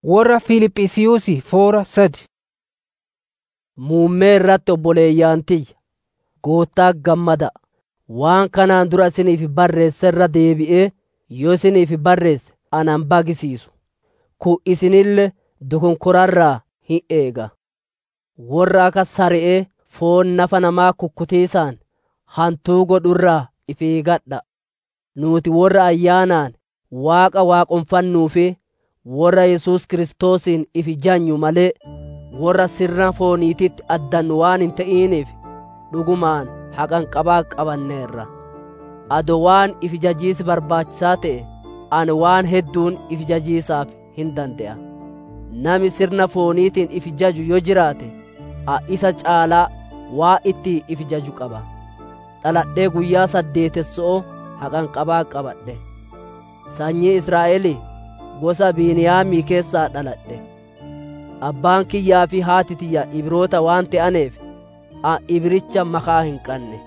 Warra Fiiliphisiyuus foora 3. Muummee irratti obboleeyyaan tiyya, Goottaa gammada. Waan kanaan dura isiniif barreesse irra deebi'ee yoo isiniif barreesse anan baqisiisu. Kun isinille dogonkorarraa hin eega. Warra akka saree foon nafa namaa kukkutiisaan hantuu godhurraa if eegadha. Nuti warra ayyaanaan Waaqa waaqonfannuu fi warra Yesuus Kiristoosiin if janyu malee warra sirna fooniititti addannu waan hin ta'iniif dhugumaan haqanqabaa qabanneerra. Ado waan if jajiis barbaachisaa ta'e ani waan hedduun if jajiisaaf hin danda'a. Nami sirna fooniitiin if jaju yoo jiraate isa caalaa waa itti if jaju qaba. Dhaladhee guyyaa 8 haqanqabaa qabadhe. Sanyii Israa'elii gosa Biniyaamii keessaa dhaladhe. Abbaan kiyyaa fi haati tiyya Ibroota waan ta'aneef Ibricha makaa hin qabne.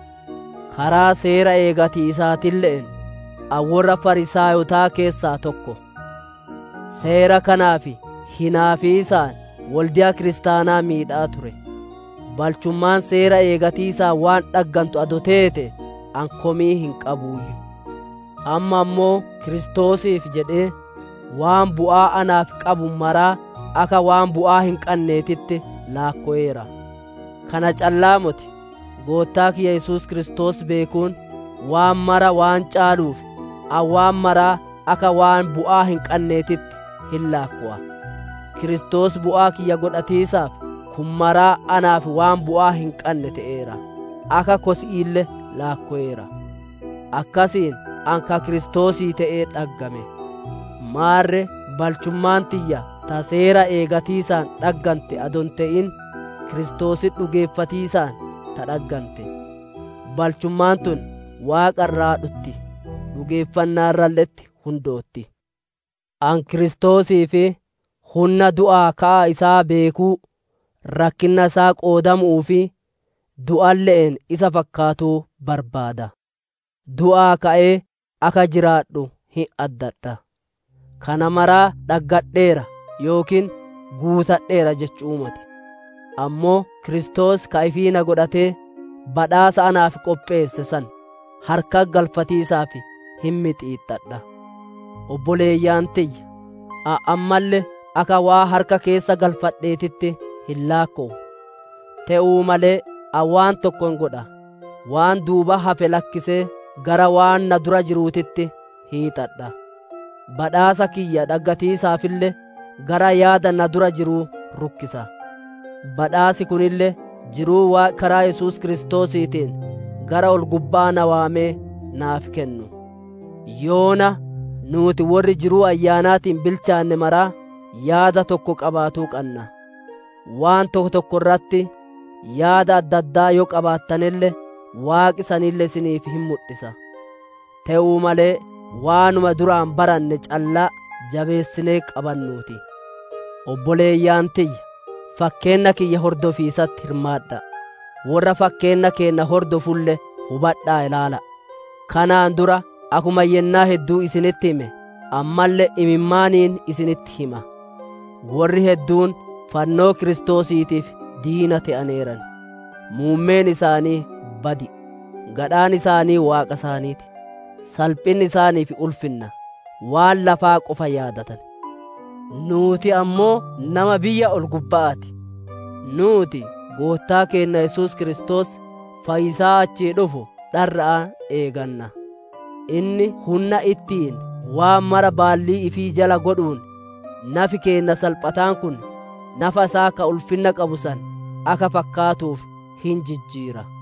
Karaa seera eegatiisaatilleen warra Farisaayotaa keessaa tokko. Seera kanaaf hinaafiisaan waldiyaa kiristaanaa miidhaa ture. Balchummaan seera eegatiisaa waan dhaggantu ado teete an komii hin qabuuyyu. Amma ammoo Kiristoosiif jedhee waan bu'aa anaaf qabu maraa akka waan bu'aa hin qabneetitti laakko'eera. Kana callaa moti Goottaa kiyya Yesuus Kiristoos beekuun waan mara waan caaluuf waan maraa akka waan bu'aa hin qabneetitti hin laakko'a. Kiristoos bu'aa kiyya godhatiisaaf kun maraa anaaf waan bu'aa hin qabne ta'eera. Akka kosi'ille laakko'eera. Akkasiin anka Kiristoosii ta'ee dhaggame. Maarre balchummaan tiyya ta seera eegatiisaan dhaggante adon ta'in Kiristoosit dhugeeffatiisaan ta dhaggante. Balchummaan tun Waaqa irraa dhutti dhugeeffannaa irralletti hundootti. An Kiristoosii fi humna du'aa ka'aa isaa beekuu rakkinna isaa qoodamuu fi du'alle'en isa fakkaatuu barbaada. Du'aa ka'ee akka jiraadhu hin addadha. Kana maraa dhaggadheera yookiin guutadheera jechuumati. Ammoo Kiristoos ka ifiina godhatee badhaasa anaaf qopheesse san harka galfatiisaaf hin mixiixxadha. Obboleeyyaan tiyya ammallee akka waa harka keessa galfadheetitti hin laakko'u. Te'uu malee waan tokkon godha. Waan duuba hafe lakkisee gara waan na dura jiruutitti hiixadha. Badhaasa kiyya dhaggatiisaafillee gara yaada na dura jiruu rukkisa. Badhaasi kunillee jiruu karaa Yesuus Kiristoosiitiin gara ol gubbaa na waamee naaf kennu. Yoona nuti warri jiruu ayyaanaatiin bilchaanne maraa yaada tokko qabaatuu qabna. Waan tokko tokko irratti yaada adda addaa yoo qabaattanillee Waaqi sanillee isiniif hin mul'isa. Te'uu malee waanuma duraan baranne callaa jabeessinee qabannuuti. Obboleeyyaan tiyya fakkeenna kiyya hordofiisatti hirmaadha. Warra fakkeenna keenna hordofullee hubadhaa ilaala. Kanaan dura akuma yennaa hedduu isinitti hime ammallee imimmaaniin isinitti hima. Warri hedduun fannoo Kiristoosiitiif diina ta'aneeran. Muummeen isaanii badi. Gadhaan isaanii Waaqa isaaniiti. Salphinni isaaniif ulfinna. Waan lafaa qofa yaadatan. Nuti ammoo nama biyya ol gubbaati. Nuti Goottaa keenya Yesuus Kiristoos fayyisaa achii dhufu dharra'aa eeganna. Inni humna ittiin waan mara baallii ifii jala godhuun nafi keenya salphataan kun nafa isaa ka ulfinna qabu san akka fakkaatuuf hin jijjiira.